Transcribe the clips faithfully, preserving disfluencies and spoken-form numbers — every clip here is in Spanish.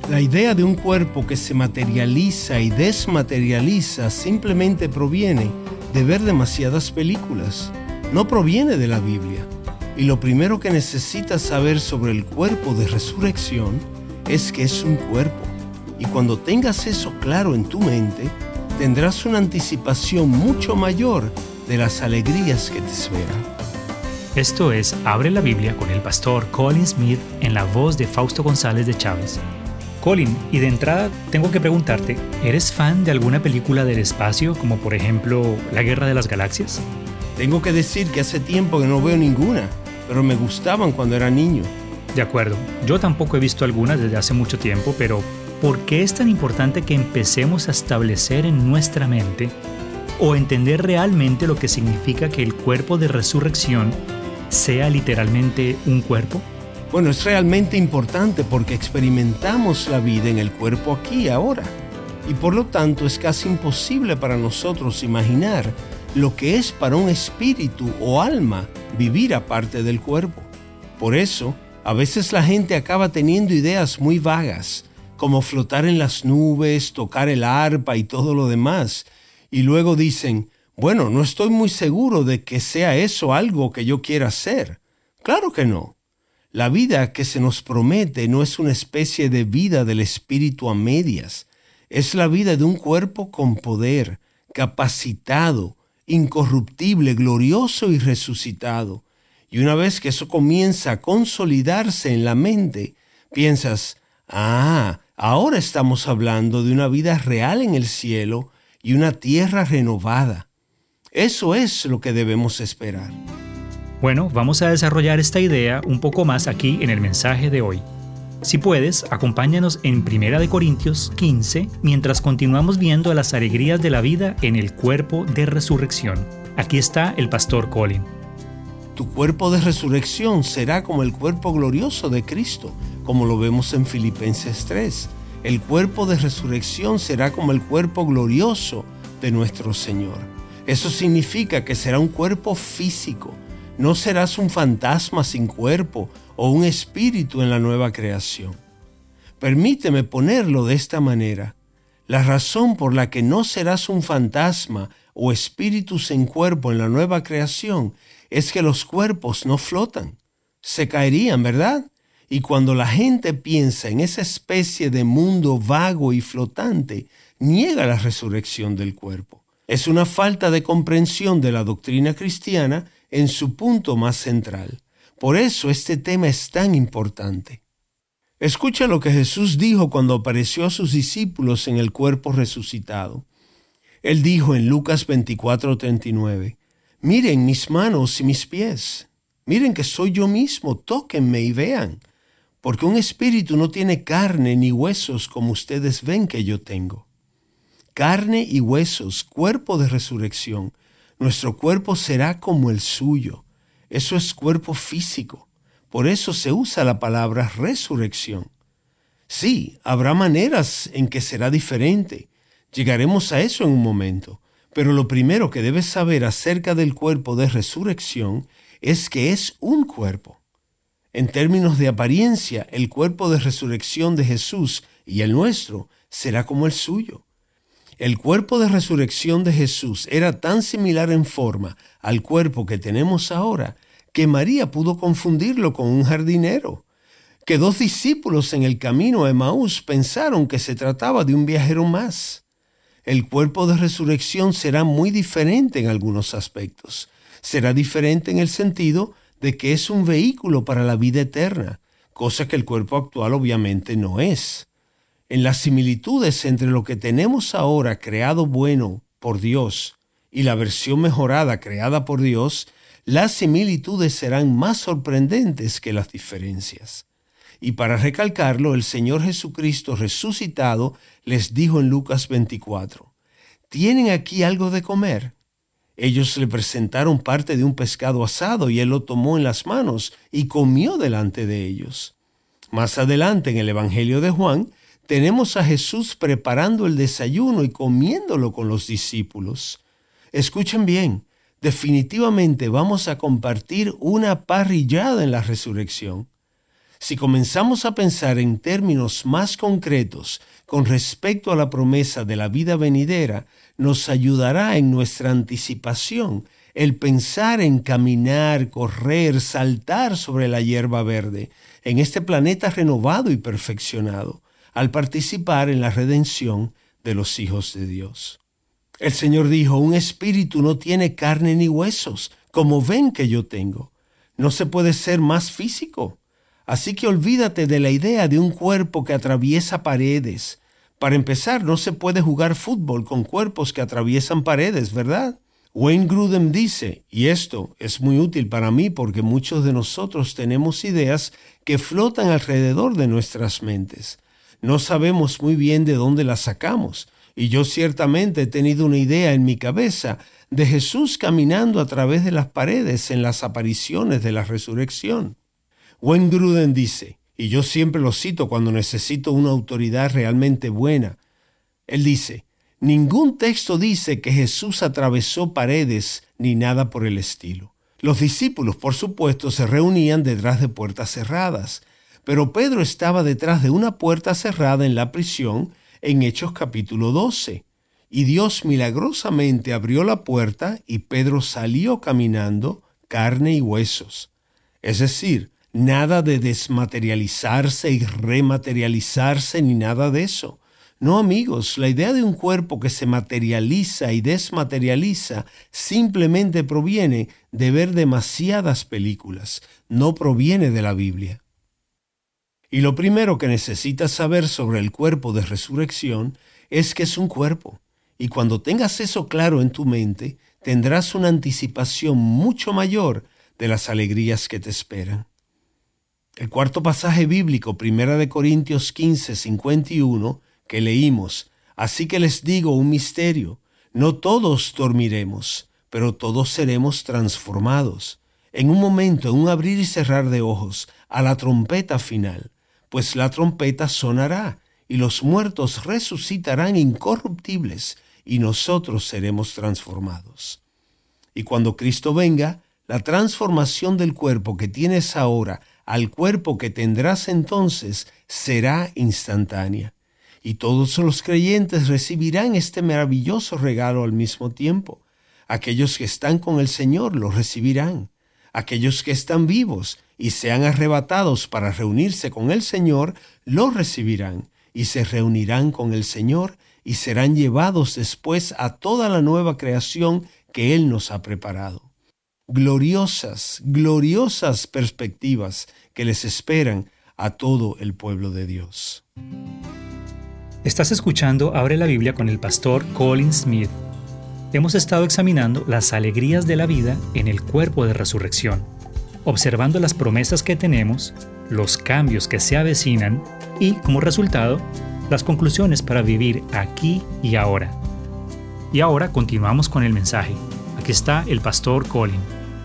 La idea de un cuerpo que se materializa y desmaterializa simplemente proviene de ver demasiadas películas. No proviene de la Biblia. Y lo primero que necesitas saber sobre el cuerpo de resurrección es que es un cuerpo. Y cuando tengas eso claro en tu mente, tendrás una anticipación mucho mayor de las alegrías que te esperan. Esto es Abre la Biblia con el pastor Colin Smith en la voz de Fausto González de Chávez. Colin, y de entrada tengo que preguntarte, ¿eres fan de alguna película del espacio, como por ejemplo La Guerra de las Galaxias? Tengo que decir que hace tiempo que no veo ninguna, pero me gustaban cuando era niño. De acuerdo, yo tampoco he visto algunas desde hace mucho tiempo, pero ¿por qué es tan importante que empecemos a establecer en nuestra mente o entender realmente lo que significa que el cuerpo de resurrección sea literalmente un cuerpo? Bueno, es realmente importante porque experimentamos la vida en el cuerpo aquí y ahora. Y por lo tanto es casi imposible para nosotros imaginar lo que es para un espíritu o alma vivir aparte del cuerpo. Por eso, a veces la gente acaba teniendo ideas muy vagas, como flotar en las nubes, tocar el arpa y todo lo demás. Y luego dicen, bueno, no estoy muy seguro de que sea eso algo que yo quiera hacer. Claro que no. La vida que se nos promete no es una especie de vida del espíritu a medias. Es la vida de un cuerpo con poder, capacitado, incorruptible, glorioso y resucitado. Y una vez que eso comienza a consolidarse en la mente, piensas, ah, ahora estamos hablando de una vida real en el cielo y una tierra renovada. Eso es lo que debemos esperar. Bueno, vamos a desarrollar esta idea un poco más aquí en el mensaje de hoy. Si puedes, acompáñanos en Primera de Corintios quince mientras continuamos viendo las alegrías de la vida en el cuerpo de resurrección. Aquí está el pastor Colin. Tu cuerpo de resurrección será como el cuerpo glorioso de Cristo, como lo vemos en Filipenses tres. El cuerpo de resurrección será como el cuerpo glorioso de nuestro Señor. Eso significa que será un cuerpo físico. No serás un fantasma sin cuerpo o un espíritu en la nueva creación. Permíteme ponerlo de esta manera. La razón por la que no serás un fantasma o espíritu sin cuerpo en la nueva creación es que los cuerpos no flotan. Se caerían, ¿verdad? Y cuando la gente piensa en esa especie de mundo vago y flotante, niega la resurrección del cuerpo. Es una falta de comprensión de la doctrina cristiana en su punto más central. Por eso este tema es tan importante. Escucha lo que Jesús dijo cuando apareció a sus discípulos en el cuerpo resucitado. Él dijo en Lucas veinticuatro treinta y nueve, miren mis manos y mis pies, miren que soy yo mismo, tóquenme y vean, porque un espíritu no tiene carne ni huesos como ustedes ven que yo tengo. Carne y huesos, cuerpo de resurrección. Nuestro cuerpo será como el suyo. Eso es cuerpo físico. Por eso se usa la palabra resurrección. Sí, habrá maneras en que será diferente. Llegaremos a eso en un momento. Pero lo primero que debes saber acerca del cuerpo de resurrección es que es un cuerpo. En términos de apariencia, el cuerpo de resurrección de Jesús y el nuestro será como el suyo. El cuerpo de resurrección de Jesús era tan similar en forma al cuerpo que tenemos ahora que María pudo confundirlo con un jardinero, que dos discípulos en el camino a Emaús pensaron que se trataba de un viajero más. El cuerpo de resurrección será muy diferente en algunos aspectos. Será diferente en el sentido de que es un vehículo para la vida eterna, cosa que el cuerpo actual obviamente no es. En las similitudes entre lo que tenemos ahora creado bueno por Dios y la versión mejorada creada por Dios, las similitudes serán más sorprendentes que las diferencias. Y para recalcarlo, el Señor Jesucristo resucitado les dijo en Lucas veinticuatro, ¿tienen aquí algo de comer? Ellos le presentaron parte de un pescado asado y él lo tomó en las manos y comió delante de ellos. Más adelante en el Evangelio de Juan, tenemos a Jesús preparando el desayuno y comiéndolo con los discípulos. Escuchen bien, definitivamente vamos a compartir una parrillada en la resurrección. Si comenzamos a pensar en términos más concretos con respecto a la promesa de la vida venidera, nos ayudará en nuestra anticipación el pensar en caminar, correr, saltar sobre la hierba verde en este planeta renovado y perfeccionado, al participar en la redención de los hijos de Dios. El Señor dijo, un espíritu no tiene carne ni huesos, como ven que yo tengo. No se puede ser más físico. Así que olvídate de la idea de un cuerpo que atraviesa paredes. Para empezar, no se puede jugar fútbol con cuerpos que atraviesan paredes, ¿verdad? Wayne Grudem dice, y esto es muy útil para mí porque muchos de nosotros tenemos ideas que flotan alrededor de nuestras mentes. No sabemos muy bien de dónde las sacamos, y yo ciertamente he tenido una idea en mi cabeza de Jesús caminando a través de las paredes en las apariciones de la resurrección. Wayne Grudem dice, y yo siempre lo cito cuando necesito una autoridad realmente buena, él dice, ningún texto dice que Jesús atravesó paredes ni nada por el estilo. Los discípulos, por supuesto, se reunían detrás de puertas cerradas, pero Pedro estaba detrás de una puerta cerrada en la prisión en Hechos capítulo doce, y Dios milagrosamente abrió la puerta y Pedro salió caminando, carne y huesos. Es decir, nada de desmaterializarse y rematerializarse ni nada de eso. No, amigos, la idea de un cuerpo que se materializa y desmaterializa simplemente proviene de ver demasiadas películas, no proviene de la Biblia. Y lo primero que necesitas saber sobre el cuerpo de resurrección es que es un cuerpo. Y cuando tengas eso claro en tu mente, tendrás una anticipación mucho mayor de las alegrías que te esperan. El cuarto pasaje bíblico, Primera de Corintios quince, cincuenta y uno, que leímos, así que les digo un misterio, no todos dormiremos, pero todos seremos transformados. En un momento, en un abrir y cerrar de ojos, a la trompeta final, pues la trompeta sonará, y los muertos resucitarán incorruptibles, y nosotros seremos transformados. Y cuando Cristo venga, la transformación del cuerpo que tienes ahora al cuerpo que tendrás entonces será instantánea. Y todos los creyentes recibirán este maravilloso regalo al mismo tiempo. Aquellos que están con el Señor lo recibirán. Aquellos que están vivos y sean arrebatados para reunirse con el Señor, lo recibirán y se reunirán con el Señor y serán llevados después a toda la nueva creación que Él nos ha preparado. Gloriosas, gloriosas perspectivas que les esperan a todo el pueblo de Dios. Estás escuchando Abre la Biblia con el pastor Colin Smith. Hemos estado examinando las alegrías de la vida en el cuerpo de resurrección, observando las promesas que tenemos, los cambios que se avecinan y, como resultado, las conclusiones para vivir aquí y ahora. Y ahora continuamos con el mensaje. Aquí está el pastor Colin.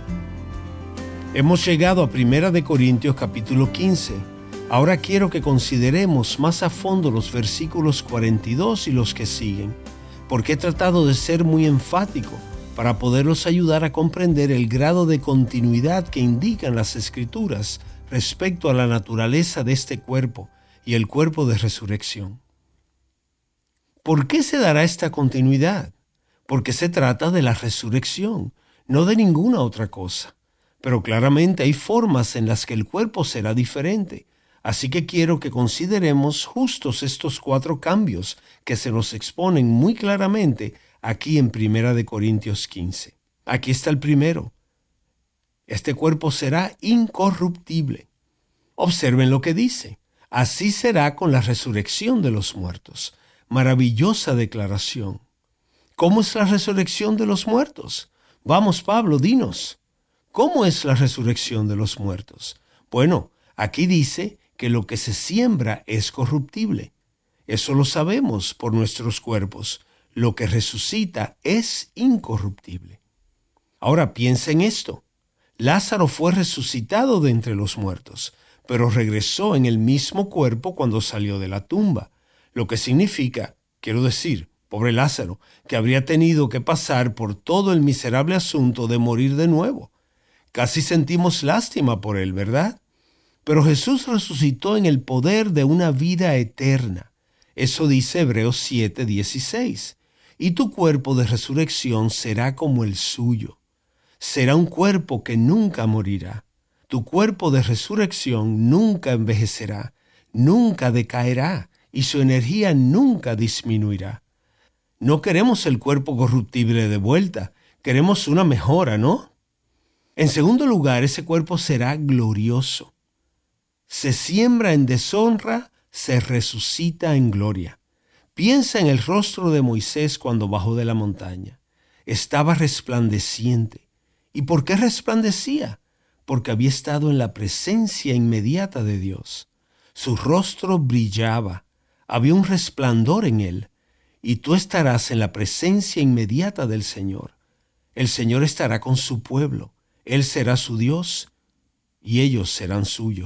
Hemos llegado a Primera de Corintios capítulo quince. Ahora quiero que consideremos más a fondo los versículos cuarenta y dos y los que siguen, porque he tratado de ser muy enfático para poderlos ayudar a comprender el grado de continuidad que indican las Escrituras respecto a la naturaleza de este cuerpo y el cuerpo de resurrección. ¿Por qué se dará esta continuidad? Porque se trata de la resurrección, no de ninguna otra cosa. Pero claramente hay formas en las que el cuerpo será diferente. Así que quiero que consideremos justos estos cuatro cambios que se nos exponen muy claramente aquí en Primera de Corintios quince. Aquí está el primero. Este cuerpo será incorruptible. Observen lo que dice. Así será con la resurrección de los muertos. Maravillosa declaración. ¿Cómo es la resurrección de los muertos? Vamos, Pablo, dinos. ¿Cómo es la resurrección de los muertos? Bueno, aquí dice que lo que se siembra es corruptible. Eso lo sabemos por nuestros cuerpos. Lo que resucita es incorruptible. Ahora piensa en esto. Lázaro fue resucitado de entre los muertos, pero regresó en el mismo cuerpo cuando salió de la tumba. Lo que significa, quiero decir, pobre Lázaro, que habría tenido que pasar por todo el miserable asunto de morir de nuevo. Casi sentimos lástima por él, ¿verdad? Pero Jesús resucitó en el poder de una vida eterna. Eso dice Hebreos siete dieciséis. Y tu cuerpo de resurrección será como el suyo. Será un cuerpo que nunca morirá. Tu cuerpo de resurrección nunca envejecerá, nunca decaerá y su energía nunca disminuirá. No queremos el cuerpo corruptible de vuelta, queremos una mejora, ¿no? En segundo lugar, ese cuerpo será glorioso. Se siembra en deshonra, se resucita en gloria. Piensa en el rostro de Moisés cuando bajó de la montaña. Estaba resplandeciente. ¿Y por qué resplandecía? Porque había estado en la presencia inmediata de Dios. Su rostro brillaba, había un resplandor en él, y tú estarás en la presencia inmediata del Señor. El Señor estará con su pueblo, Él será su Dios, y ellos serán suyos.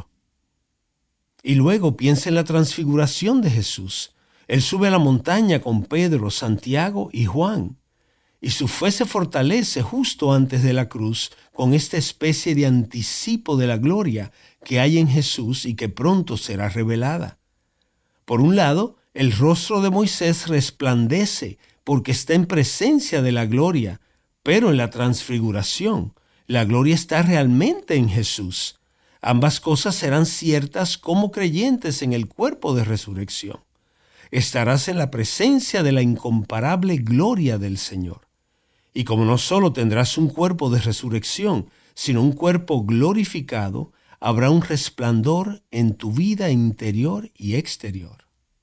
Y luego piensa en la transfiguración de Jesús. Él sube a la montaña con Pedro, Santiago y Juan. Y su fe se fortalece justo antes de la cruz con esta especie de anticipo de la gloria que hay en Jesús y que pronto será revelada. Por un lado, el rostro de Moisés resplandece porque está en presencia de la gloria, pero en la transfiguración, la gloria está realmente en Jesús. Ambas cosas serán ciertas como creyentes en el cuerpo de resurrección. Estarás en la presencia de la incomparable gloria del Señor. Y como no solo tendrás un cuerpo de resurrección, sino un cuerpo glorificado, habrá un resplandor en tu vida interior y exterior.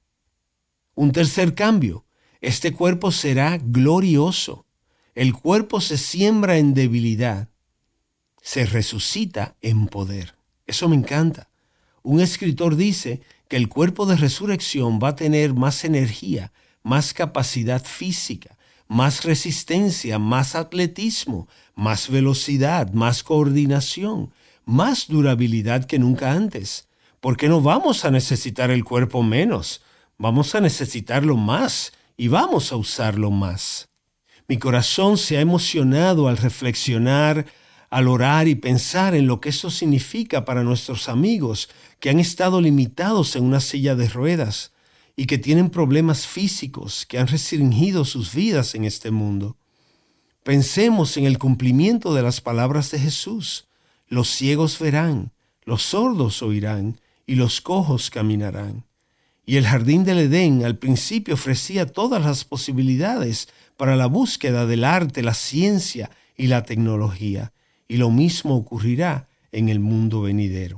Un tercer cambio, este cuerpo será glorioso. El cuerpo se siembra en debilidad, se resucita en poder. Eso me encanta. Un escritor dice que el cuerpo de resurrección va a tener más energía, más capacidad física, más resistencia, más atletismo, más velocidad, más coordinación, más durabilidad que nunca antes. Porque no vamos a necesitar el cuerpo menos, vamos a necesitarlo más y vamos a usarlo más. Mi corazón se ha emocionado al reflexionar, al orar y pensar en lo que esto significa para nuestros amigos que han estado limitados en una silla de ruedas y que tienen problemas físicos que han restringido sus vidas en este mundo. Pensemos en el cumplimiento de las palabras de Jesús. Los ciegos verán, los sordos oirán y los cojos caminarán. Y el jardín del Edén al principio ofrecía todas las posibilidades para la búsqueda del arte, la ciencia y la tecnología. Y lo mismo ocurrirá en el mundo venidero.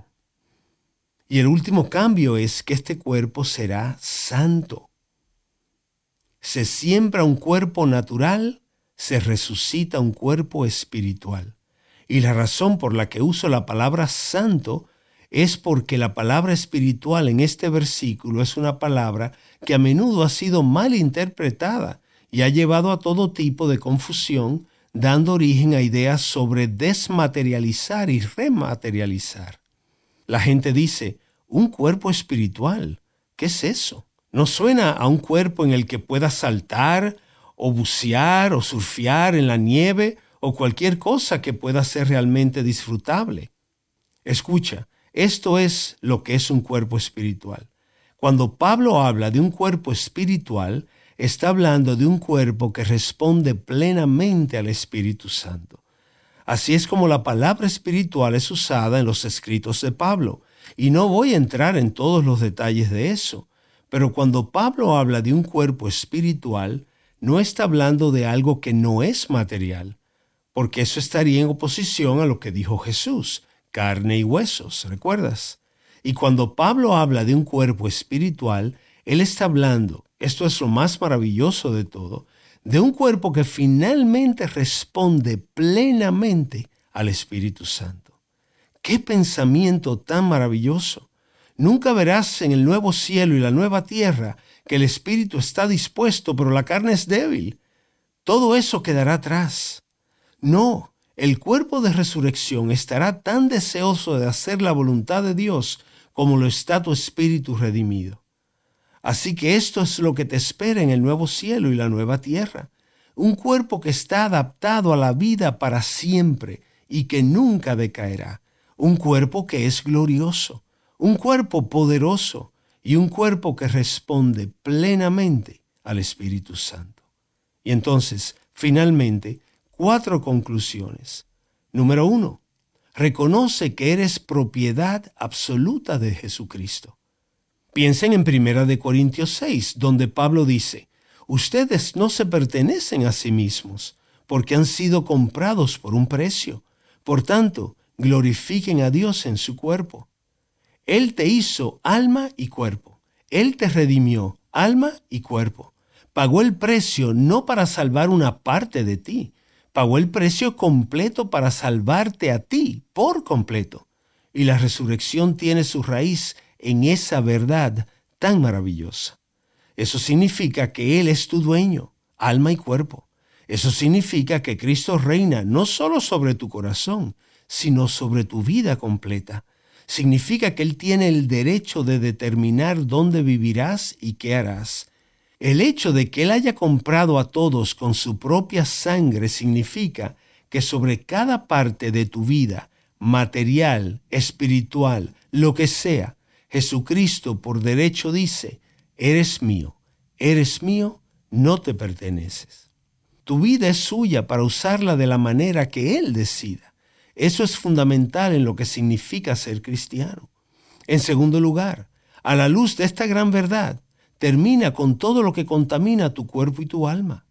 Y el último cambio es que este cuerpo será santo. Se siembra un cuerpo natural, se resucita un cuerpo espiritual. Y la razón por la que uso la palabra santo es porque la palabra espiritual en este versículo es una palabra que a menudo ha sido mal interpretada y ha llevado a todo tipo de confusión, dando origen a ideas sobre desmaterializar y rematerializar. La gente dice, ¿un cuerpo espiritual? ¿Qué es eso? ¿No suena a un cuerpo en el que puedas saltar o bucear o surfear en la nieve o cualquier cosa que pueda ser realmente disfrutable? Escucha, esto es lo que es un cuerpo espiritual. Cuando Pablo habla de un cuerpo espiritual, está hablando de un cuerpo que responde plenamente al Espíritu Santo. Así es como la palabra espiritual es usada en los escritos de Pablo, y no voy a entrar en todos los detalles de eso, pero cuando Pablo habla de un cuerpo espiritual, no está hablando de algo que no es material, porque eso estaría en oposición a lo que dijo Jesús, carne y huesos, ¿recuerdas? Y cuando Pablo habla de un cuerpo espiritual, él está hablando, esto es lo más maravilloso de todo, de un cuerpo que finalmente responde plenamente al Espíritu Santo. ¡Qué pensamiento tan maravilloso! Nunca verás en el nuevo cielo y la nueva tierra que el Espíritu está dispuesto, pero la carne es débil. Todo eso quedará atrás. No, el cuerpo de resurrección estará tan deseoso de hacer la voluntad de Dios como lo está tu espíritu redimido. Así que esto es lo que te espera en el nuevo cielo y la nueva tierra. Un cuerpo que está adaptado a la vida para siempre y que nunca decaerá. Un cuerpo que es glorioso. un cuerpo poderoso y un cuerpo que responde plenamente al Espíritu Santo. Y entonces, finalmente, cuatro conclusiones. Número uno, reconoce que eres propiedad absoluta de Jesucristo. Piensen en primera de Corintios seis, donde Pablo dice, ustedes no se pertenecen a sí mismos, porque han sido comprados por un precio. Por tanto, glorifiquen a Dios en su cuerpo. Él te hizo alma y cuerpo. Él te redimió, alma y cuerpo. Pagó el precio no para salvar una parte de ti, pagó el precio completo para salvarte a ti por completo. Y la resurrección tiene su raíz en esa verdad tan maravillosa. Eso significa que Él es tu dueño, alma y cuerpo. Eso significa que Cristo reina no solo sobre tu corazón, sino sobre tu vida completa. Significa que Él tiene el derecho de determinar dónde vivirás y qué harás. El hecho de que Él haya comprado a todos con su propia sangre significa que sobre cada parte de tu vida, material, espiritual, lo que sea, Jesucristo por derecho dice, eres mío, eres mío, no te perteneces. Tu vida es suya para usarla de la manera que Él decida. Eso es fundamental en lo que significa ser cristiano. En segundo lugar, a la luz de esta gran verdad, termina con todo lo que contamina tu cuerpo y tu alma.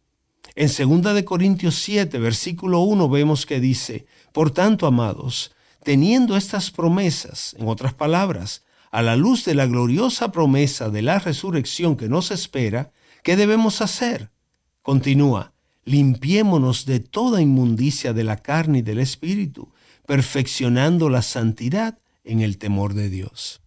En segunda de Corintios siete, versículo uno, vemos que dice, por tanto, amados, teniendo estas promesas, en otras palabras, a la luz de la gloriosa promesa de la resurrección que nos espera, ¿qué debemos hacer? Continúa, limpiémonos de toda inmundicia de la carne y del espíritu, perfeccionando la santidad en el temor de Dios.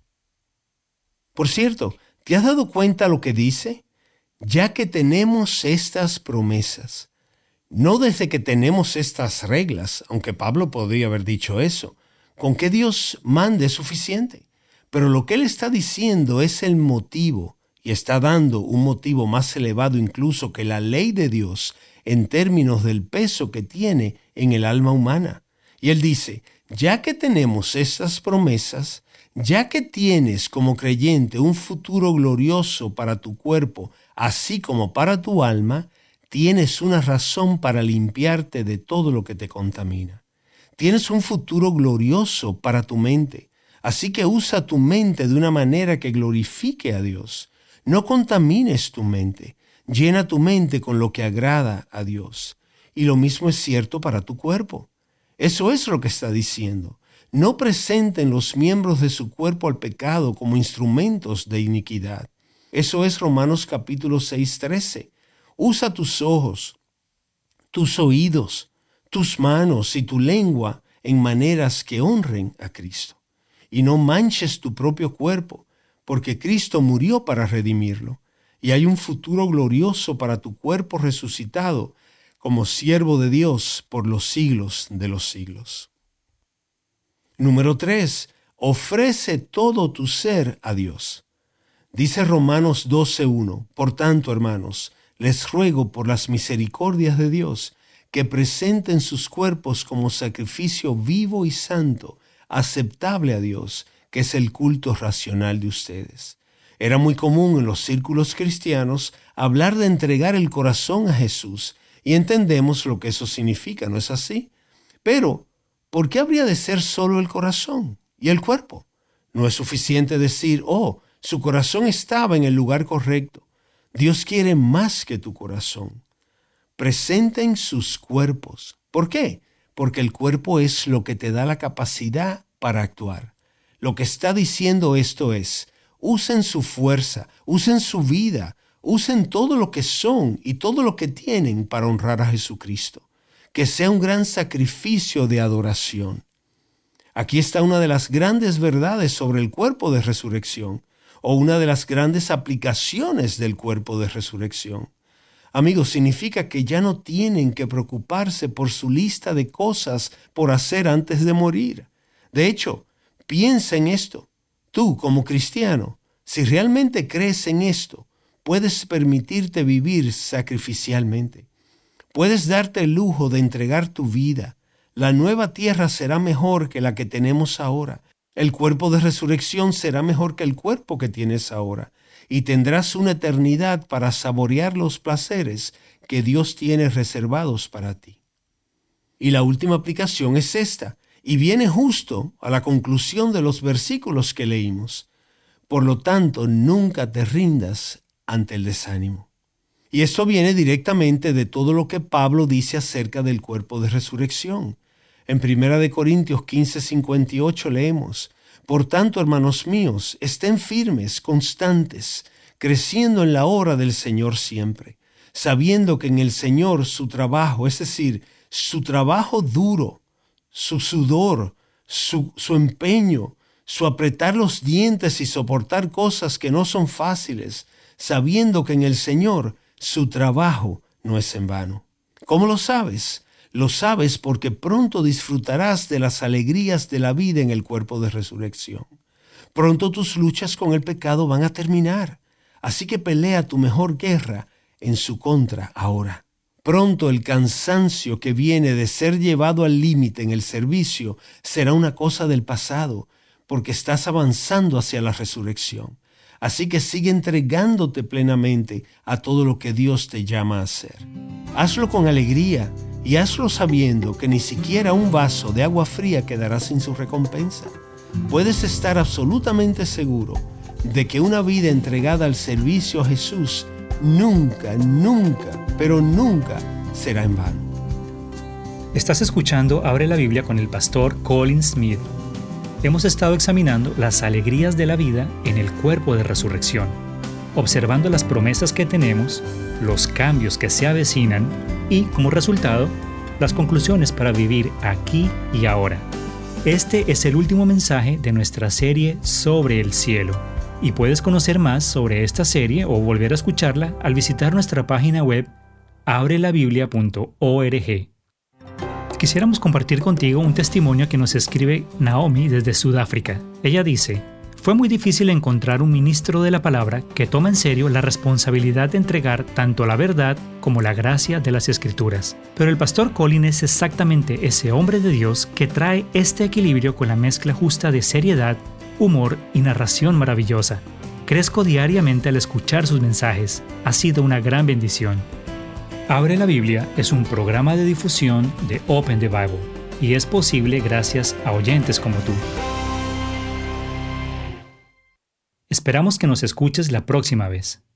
Por cierto, ¿te has dado cuenta lo que dice? Ya que tenemos estas promesas. No desde que tenemos estas reglas, aunque Pablo podría haber dicho eso. Con que Dios mande es suficiente. Pero lo que él está diciendo es el motivo, y está dando un motivo más elevado incluso que la ley de Dios en términos del peso que tiene en el alma humana. Y él dice, ya que tenemos estas promesas, ya que tienes como creyente un futuro glorioso para tu cuerpo, así como para tu alma, tienes una razón para limpiarte de todo lo que te contamina. Tienes un futuro glorioso para tu mente, así que usa tu mente de una manera que glorifique a Dios. No contamines tu mente, llena tu mente con lo que agrada a Dios. Y lo mismo es cierto para tu cuerpo. Eso es lo que está diciendo. No presenten los miembros de su cuerpo al pecado como instrumentos de iniquidad. Eso es Romanos capítulo seis, trece. Usa tus ojos, tus oídos, tus manos y tu lengua en maneras que honren a Cristo. Y no manches tu propio cuerpo, porque Cristo murió para redimirlo. Y hay un futuro glorioso para tu cuerpo resucitado como siervo de Dios por los siglos de los siglos. Número tres, ofrece todo tu ser a Dios. Dice Romanos doce, uno, por tanto, hermanos, les ruego por las misericordias de Dios que presenten sus cuerpos como sacrificio vivo y santo, aceptable a Dios, que es el culto racional de ustedes. Era muy común en los círculos cristianos hablar de entregar el corazón a Jesús, y entendemos lo que eso significa, ¿no es así? Pero, ¿por qué habría de ser solo el corazón y el cuerpo? No es suficiente decir, oh, su corazón estaba en el lugar correcto. Dios quiere más que tu corazón. Presenten sus cuerpos. ¿Por qué? Porque el cuerpo es lo que te da la capacidad para actuar. Lo que está diciendo esto es, usen su fuerza, usen su vida, usen todo lo que son y todo lo que tienen para honrar a Jesucristo. Que sea un gran sacrificio de adoración. Aquí está una de las grandes verdades sobre el cuerpo de resurrección, o una de las grandes aplicaciones del cuerpo de resurrección. Amigos, significa que ya no tienen que preocuparse por su lista de cosas por hacer antes de morir. De hecho, piensa en esto. Tú, como cristiano, si realmente crees en esto, puedes permitirte vivir sacrificialmente. Puedes darte el lujo de entregar tu vida. La nueva tierra será mejor que la que tenemos ahora. El cuerpo de resurrección será mejor que el cuerpo que tienes ahora, y tendrás una eternidad para saborear los placeres que Dios tiene reservados para ti. Y la última aplicación es esta, y viene justo a la conclusión de los versículos que leímos. Por lo tanto, nunca te rindas ante el desánimo. Y esto viene directamente de todo lo que Pablo dice acerca del cuerpo de resurrección. En primera de Corintios quince, cincuenta y ocho leemos: Por tanto, hermanos míos, estén firmes, constantes, creciendo en la obra del Señor siempre, sabiendo que en el Señor su trabajo, es decir, su trabajo duro, su sudor, su, su empeño, su apretar los dientes y soportar cosas que no son fáciles, sabiendo que en el Señor su trabajo no es en vano. ¿Cómo lo sabes? Lo sabes porque pronto disfrutarás de las alegrías de la vida en el cuerpo de resurrección. Pronto tus luchas con el pecado van a terminar, así que pelea tu mejor guerra en su contra ahora. Pronto el cansancio que viene de ser llevado al límite en el servicio será una cosa del pasado, porque estás avanzando hacia la resurrección. Así que sigue entregándote plenamente a todo lo que Dios te llama a hacer. Hazlo con alegría y hazlo sabiendo que ni siquiera un vaso de agua fría quedará sin su recompensa. Puedes estar absolutamente seguro de que una vida entregada al servicio a Jesús nunca, nunca, pero nunca será en vano. Estás escuchando Abre la Biblia con el pastor Colin Smith. Hemos estado examinando las alegrías de la vida en el cuerpo de resurrección, observando las promesas que tenemos, los cambios que se avecinan y, como resultado, las conclusiones para vivir aquí y ahora. Este es el último mensaje de nuestra serie Sobre el Cielo, y puedes conocer más sobre esta serie o volver a escucharla al visitar nuestra página web abre la biblia punto org. Quisiéramos compartir contigo un testimonio que nos escribe Naomi desde Sudáfrica. Ella dice: fue muy difícil encontrar un ministro de la palabra que toma en serio la responsabilidad de entregar tanto la verdad como la gracia de las Escrituras. Pero el pastor Colin es exactamente ese hombre de Dios que trae este equilibrio con la mezcla justa de seriedad, humor y narración maravillosa. Crezco diariamente al escuchar sus mensajes. Ha sido una gran bendición. Abre la Biblia es un programa de difusión de Open the Bible y es posible gracias a oyentes como tú. Esperamos que nos escuches la próxima vez.